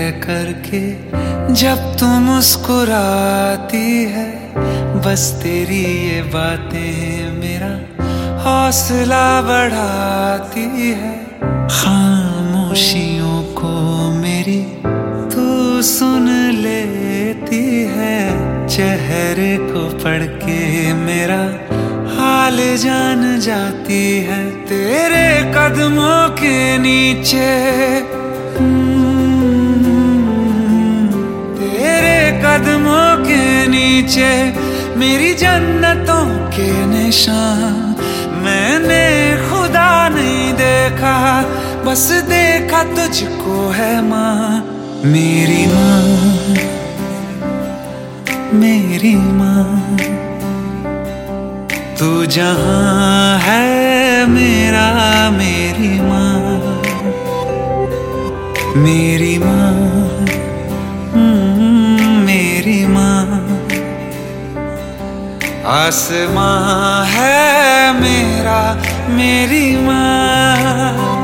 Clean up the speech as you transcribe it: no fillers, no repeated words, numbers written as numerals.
करके जब तुम मुस्कुराती है, बस तेरी ये बातें मेरा हौसला बढ़ाती है। खामोशियों को मेरी तू सुन लेती है, चेहरे को पढ़ के मेरा हाल जान जाती है। तेरे कदमों के नीचे तेरे कदमों के नीचे मेरी जन्नतों के निशान मैंने खुदा नहीं देखा, बस देखा तुझको है माँ। मेरी माँ, मेरी माँ, तू जहाँ है मेरा मेरी माँ, मेरी माँ, मेरी माँ। आसमां है मेरा मेरी माँ।